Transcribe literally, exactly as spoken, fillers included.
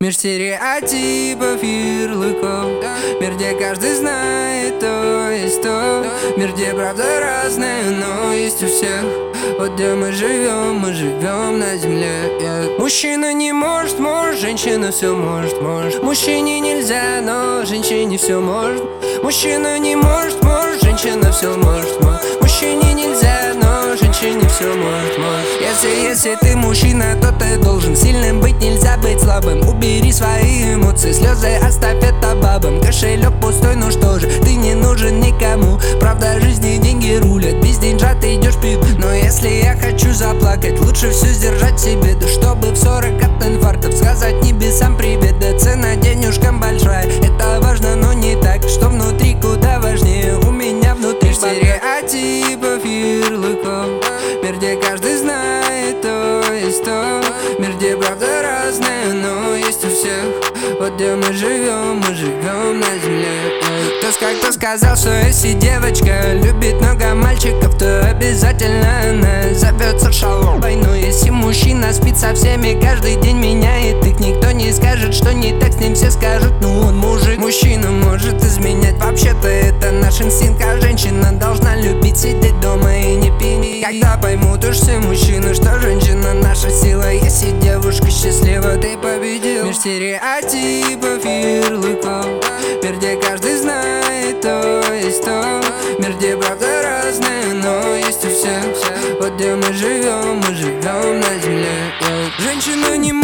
Мир стереотипов, ярлыков, мир, где каждый знает то есть то. Мир, где правда разная, но есть у всех. Вот где мы живем, мы живем на земле, yeah. Мужчина не может, может, женщина все может, может. Мужчине нельзя, но женщине все может. Мужчина не может, может, женщина все может, может. Мужчине нельзя, но женщине все может, может. Если, если ты мужчина, то ты должен сильным быть, нельзя быть слабым. Убери свои эмоции, слезы оставь это бабам. Кошелек пустой, ну что же, ты не нужен никому. Правда жизни деньги рулят, без деньжат ты идешь пить. Но если я хочу заплакать, лучше все сдержать себе. Да чтобы в сорок от инфарктов сказать небесам привет. Да цена денежкам большая, это важно, но не так. Что внутри куда важнее, у меня внутри стереотипов, ярлыков. Мир, где каждый знает то есть то. Мир, где правда разная, но есть у всех. Вот где мы живем, мы живем на земле. Кто-то как-то сказал, что если девочка любит много мальчиков, то обязательно она зовется шалобой. Но если мужчина спит со всеми, каждый день меняет их, никто не скажет, что не так с ним, все скажут, ну он мужик. Мужчина может изменять, вообще-то это наш инстинкт. А женщина должна любить сидеть дома и не пить. Когда поймут уж все мужчины, что женщина наша сила. Если девушка счастлива, ты победил. Мир стереотипов, ярлыков, мир, где каждый знает то есть то. Мир, где правда разная, но есть у всех. Вот где мы живем, мы живем на земле, yeah. Женщина не